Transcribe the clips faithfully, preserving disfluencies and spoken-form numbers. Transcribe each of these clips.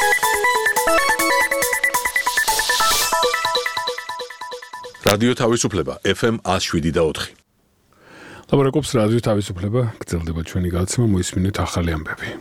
რადიო თავისუფლება F M one oh seven და four. ლაბორატორიის რადიო თავისუფლება გრძელდება ჩვენი გაცემა მოისმინეთ ახალი ამბები.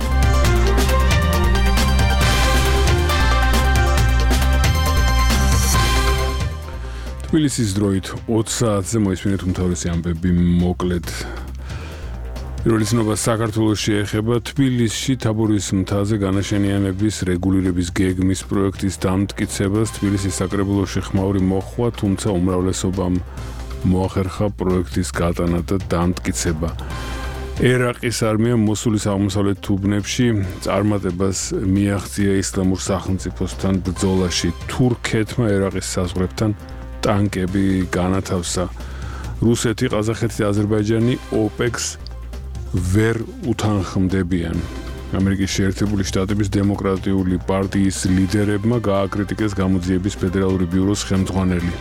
თბილისის დროით ოცი საათზე მოისმინეთ უმთავრესი ამბები მოკლედ. პირველი ცნობა საქართველოში ეხება თბილისში თაბორის მთაზე განაშენიანების რეგულირების გეგმის პროექტის დამტკიცებას. თბილისის საკრებულოში ხმაური მოხვა, თუმცა უმრავლესობამ მოახერხა პროექტის გატანა და დამტკიცება. ერაყის არმიამ მოსულის აღმოსავლეთ უბნებში წარმატებას მიაღწია ისლამურ სახელმწიფოსთან ბრძოლაში. თურქეთმა ერაყის საზღვრებთან ტანკები განათავსა. რუსეთი, ყაზახეთი და აზერბაიჯანი ოპექს ვერ უთანხმდებიან. ამერიკის შეერთებული შტატების დემოკრატიული პარტიის ლიდერებმა გააკრიტიკეს გამოძიების ფედერალური ბიუროს ხელმძღვანელი.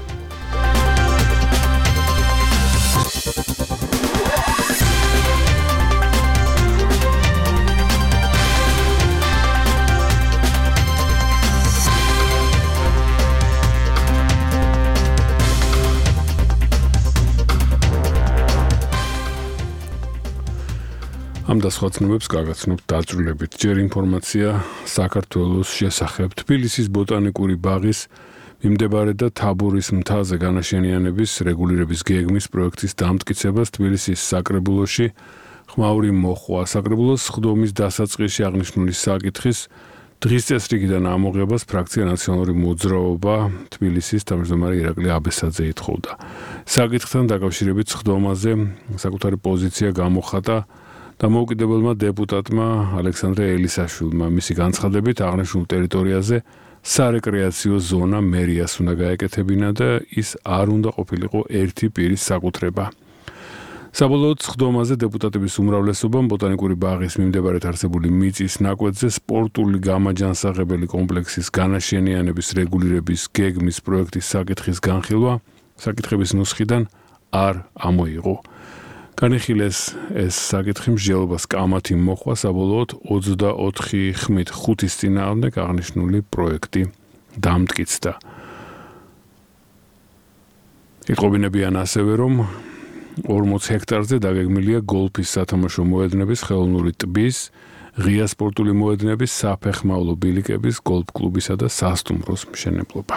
ამ და სხვა ცნობებს გაგაცნობთ დაწვრილებით. ჯერ ინფორმაცია საქართველოს შესახებ. თბილისის ბოტანიკური ბაღის მიმდებარე და თაბორის მთაზე განაშენიანების რეგულირების გეგმის პროექტის დამტკიცებას თბილისის საკრებულოში ხმაური მოხვა. საკრებულოს სხდომის დასაწყისში აღნიშნული საკითხის დღის წესრიგიდან ამოღებას ფრაქცია ნაციონალური მოძრაობა თბილისის თავმჯდომარე ირაკლი აბესაძე ითხოვდა. საკითხთან დაკავშირებით სხდომაზე საკუთარი პოზიცია გამოხატა დამოუკიდებელმა დეპუტატმა ალექსანდრე ელისაშვილმა. მისი განცხადებით აღნიშნულ ტერიტორიაზე სარეკრეაციო ზონა მერიას უნდა გაეკეთებინა და ის არ უნდა ყოფილიყო ერთი პირის საკუთრება. საბოლოოდ სხდომაზე დეპუტატების უმრავლესობამ ბოტანიკური ბაღის მიმდებარედ არსებული მიწის ნაკვეთზე სპორტული გამაჯანსაღებელი კომპლექსის განაშენიანების რეგულირების გეგმის პროექტის საკითხის განხილვა საკითხების ნუსხიდან არ ამოიღო. განიხილეს ეს საკითხი მსჯელობას კამათი მოხვა, საბოლოოდ ოცდაოთხი ხმით ხუთის წინააღმდეგ აღნიშნული პროექტი დამტკიცდა. იტყობინებიან ასევე, რომ ორმოც ჰექტარზე დაგეგმილია გოლფის სათამაშო მოედნების, ხელოვნური ტბის, ღია სპორტული მოედნების, საფეხმავლო ბილიკების, გოლფ კლუბისა და სასტუმროს მშენებლობა.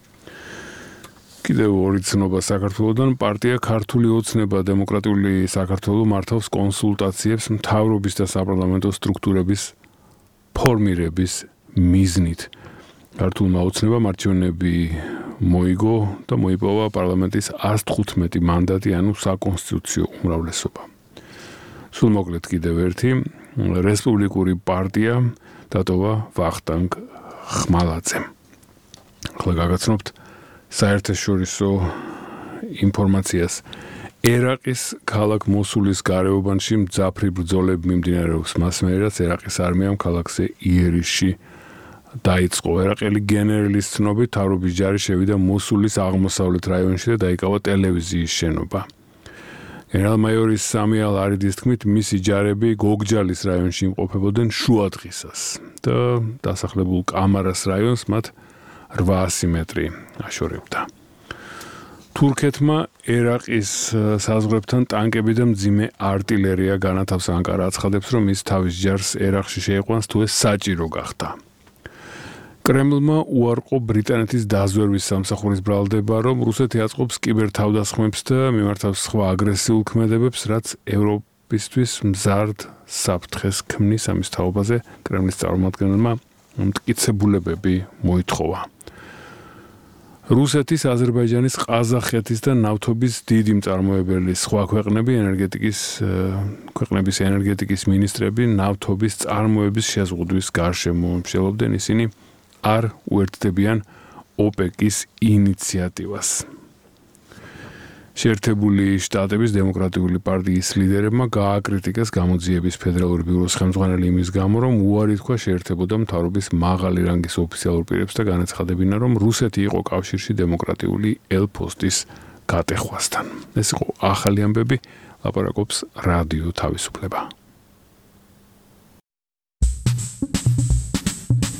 კიდევ ორი ცნობა საქართველოდან. პარტია ქართული ოცნება დემოკრატიული საქართველო მართავს კონსულტაციებს მთავრობის და საპარლამენტო სტრუქტურების ფორმირების მიზნით. ქართულმა ოცნებამ არჩევნები მოიგო და მოიპოვა პარლამენტის one hundred fifteen მანდატი, ანუ საკონსტიტუციო უმრავლესობა. სულ მოკლედ კიდევ ერთი რესპუბლიკური პარტია დატოვა ვახტანგ ხმალაძემ. ახლა გაგაცნობთ საერთაშორისო ინფორმაციას. ერაყის ქალაქ მოსულის გარეუბანში მძაფრი ბრძოლები მიმდინარეობს. მასმეერ რაც ერაყის არმიამ ქალაქზე იერიშში დაიწყო. ერაყელი გენერლის ცნობით მთავრობის ჯარი შევიდა მოსულის აღმოსავლეთ რაიონში და დაიკავა ტელევიზიის შენობა. გენერალ-მაიორის სამიალ არიდის თქმით, მისი ჯარები გოგჯალის რაიონში იმყოფებოდნენ შუადღისას და დასახლებულ კამარას რაიონს მათ რვაასი მეტრი აშორებდა. თურქეთმა ერაყის საზღვრებთან ტანკები და მძიმე არტილერია განათავსა. ანკარა აცხადებს, რომ ის თავის ჯარს ერაყში შეიყვანს, თუ ეს საჭირო გახდა. კრემლმა უარყო ბრიტანეთის დაზვერვის სამსახურის ბრალდება, რომ რუსეთი აწყობს კიბერთავდასხმებს და მიმართავს სხვა აგრესიულ ქმედებებს, რაც ევროპისთვის მზარდ საფრთხეს ქმნის. ამის თაობაზე კრემლის წარმომადგენელმა მტკიცებულებები მოითხოვა. რუსეთის, აზერბაიჯანის, ყაზახეთის და ნავთობის დიდი მწარმოებელი სხვა ქვეყნები ენერგეტიკის ქვეყნების ენერგეტიკის მინისტრები ნავთობის წარმოების შეზღუდვის გარშემო მსჯელობდნენ. ისინი არ უერთდებიან ოპეკის ინიციატივას. შეერთებული შტატების დემოკრატიული პარტიის ლიდერებმა გააკრიტიკეს გამოძიების ფედერალური ბიუროს ხელმძღვანელი იმის გამო, რომ უარი თქვა შეერთებოდა მთავრობის მაღალი რანგის ოფიციალურ პირებს და განაცხადებინა, რომ რუსეთი იყო კავშირში დემოკრატიული ელფოსტის გატეხვასთან. ეს იყო ახალი ამბები, ლაპარაკობს რადიო თავისუფლება.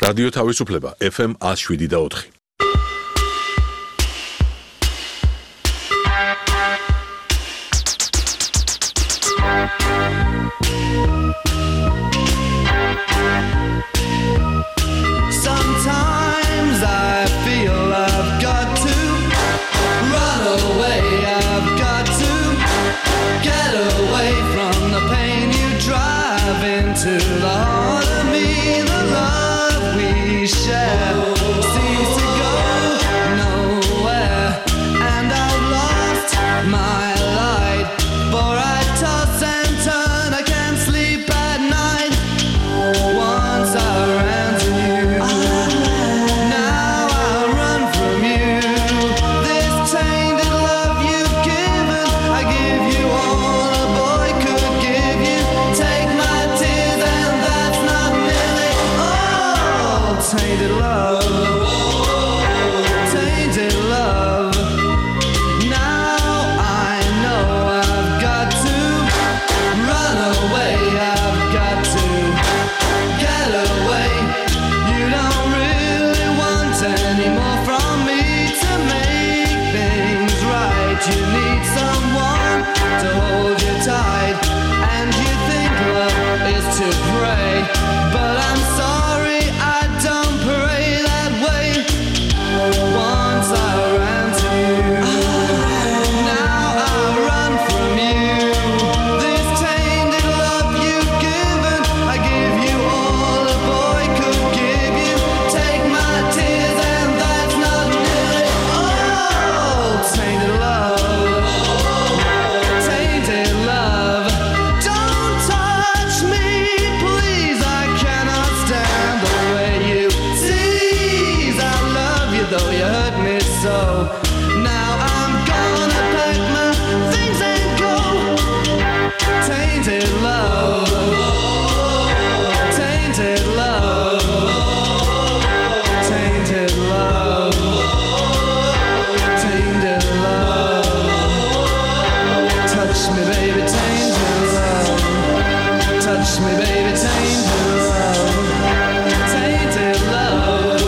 რადიო თავისუფლება ეფ ემ one oh seven და four. Sometimes I feel I've got to run away, I've got to get away from the pain you drive into the heart of me. The love we share seems to go nowhere, and I've lost my light, for I toss and turn, I can't sleep at night. Once I ran to you, now I run from you. This tainted love you've given, I give you all a boy could give you. Take my tears and that's not nearly all. Tainted love, tainted love. Now I know I've got to run away, I've got to get away. You don't really want any more from me to make things right. You need someone to hold you tight, and you think love is to pray, but I'm sorry, I don't pray that way. Once I ran to you, now I run from you. This tainted love you've given, I give you all a boy could give you. Take my tears and that's not nearly all. Tainted love, tainted love. Don't touch me, please, I cannot stand the way you tease. I love you though you hurt me so. Now I'm gonna pack my things and go. Tainted love, tainted love, tainted love, tainted love. Touch me, baby, tainted love. Touch me, baby, tainted love. Tainted love,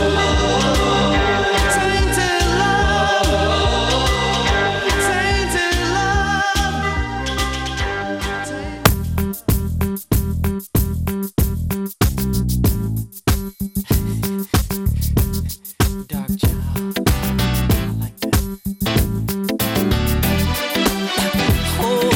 tainted love, tainted love. Dark child, I like that. Oh.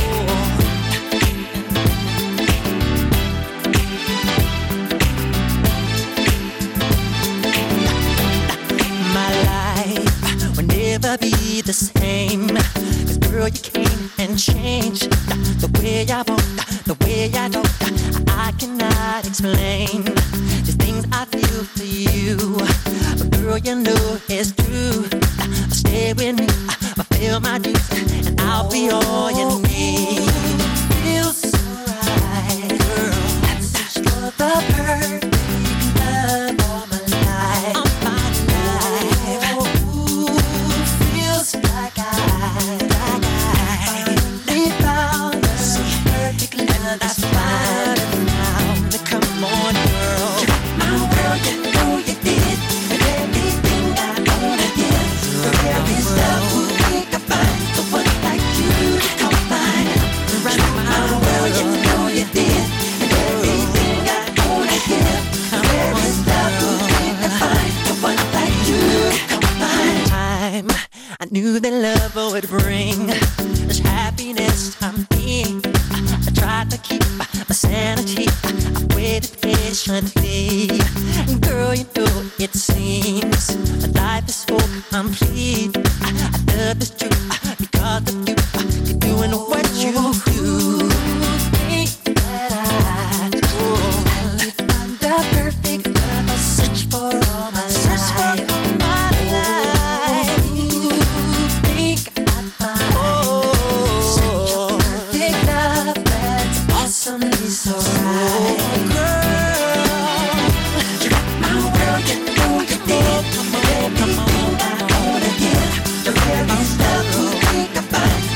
My life will never be the same, 'cause girl you came and changed the way I want, the way I don't. I cannot explain the things I feel for you, but girl you know it's true. Stay with me, fulfill my dreams, and I'll be all you need. Feels so right, girl. That's just the perfect love of my life. I'm fine life. Ooh, feels like I, like I finally found the perfect love. That's fine now. Come on, girl. My world, you know you did, and everything I wanna give. There is love who we can find, the one like you come find. Right, my world, you know you did, and everything I wanna give. There is love who we can find, the one like you come find. Time I knew that love would bring this happiness I'm in. I tried to keep my sanity, I waited patiently. Girl, you know it seems my life is so complete. I, I love this truth because of you. You're doing what you do. Think that I do. I find the perfect love. I search for all my search life. For all my life. Think I find such a perfect love that's awesomely so right. Girl, you got my world, you know you did. Everything I wanna give. The very love who we can find.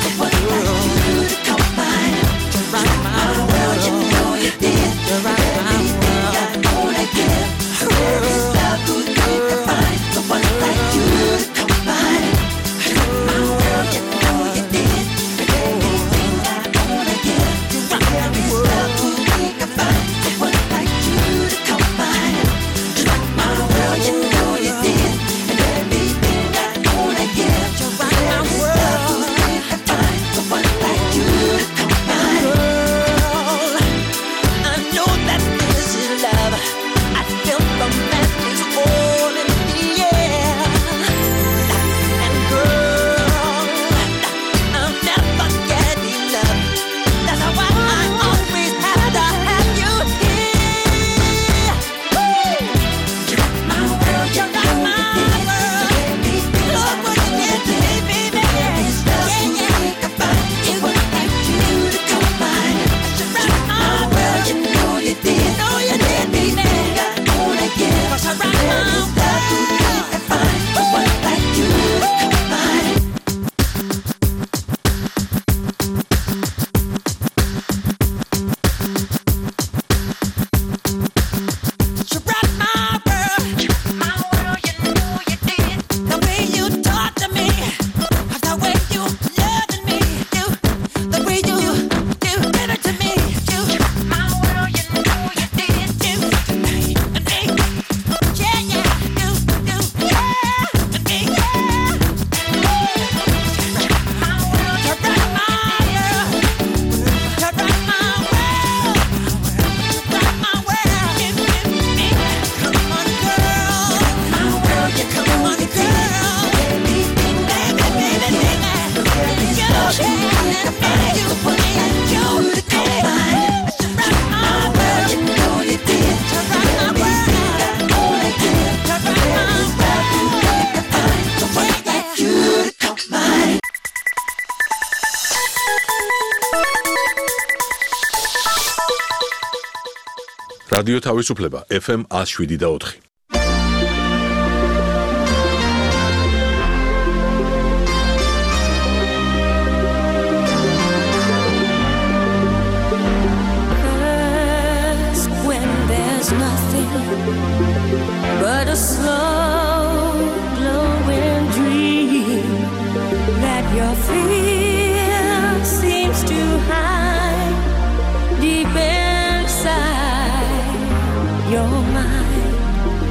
რადიო თავისუფლება ეფ ემ one oh seven და four. But a slow glowing dream that your fear seems to hide deep inside your mind.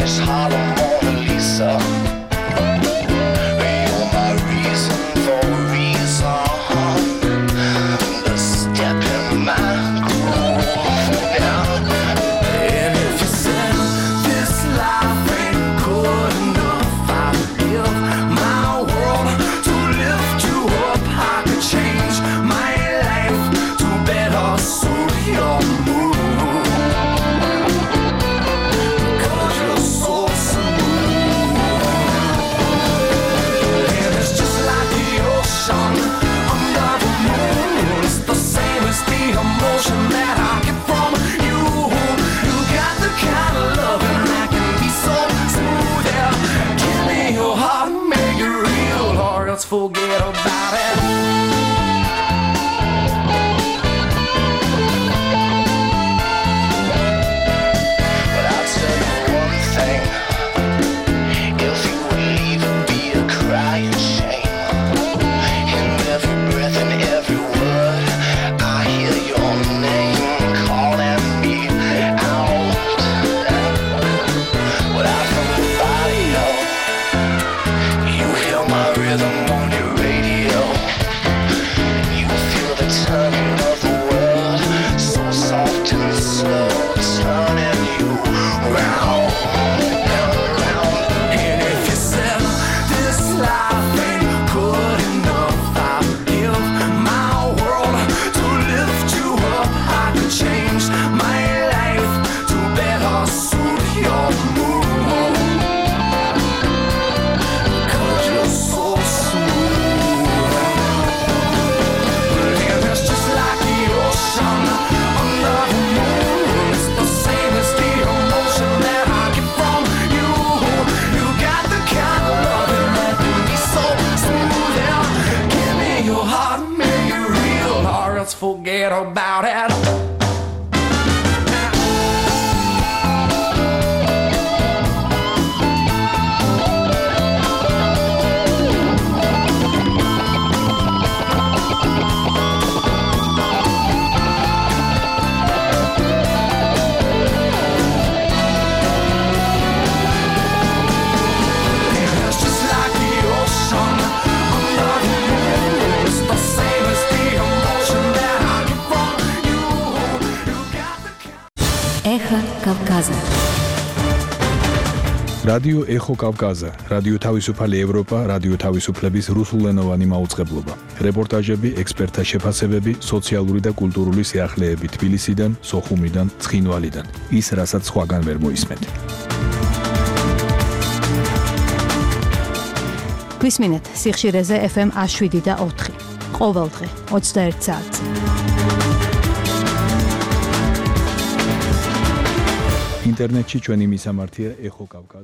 Spanish Harlem Mona Lisa. You're my reason for reason. The step in my groove now. And if you said this life ain't good enough, I'd give my world to lift you up. I could change my life to better suit your mood. That I get from you. You got the kind of loving that can be so smooth. Yeah. Give me your heart and make it real, or else forget about it. But I'll tell you one thing. If you would leave, it'd be a crying shame. In every breath and every word, I hear your name calling me out. Without from the radio, you hear my rhythm on your radio. You feel the turning of the world, so soft and slow, turning you round, round, round. And if you said this life ain't good enough, I'd give my world to lift you up. I could change my life to better suit your mood. 'Cause you're so smooth. And it's just like the ocean under the moon. It's the same as the emotion that I get from you. You got the kind of loving that can be so smooth. Yeah. Give me your heart and make it real, or else forget about it. It's just like the ocean under the moon. It's the same as the emotion that I get from you. You got the kind. Эхо Кавказа. რადიო ეხო კავკაზა, რადიო თავისუფალი ევროპა, რადიო თავისუფლების რუსულენოვანი მაუწყებლობა. რეპორტაჟები, ექსპერტთა შეფასებები, სოციალური და კულტურული სიახლეები თბილისიდან, სოხუმიდან, ცხინვალიდან. ის, რასაც სხვაგან ვერ მოისმენთ. გვისმინეთ სიხშირეზე ეფ ემ one seven და four. ყოველდღე twenty-one საათზე. ინტერნეტში ჩვენი მისამართია ეხო კავკაზა.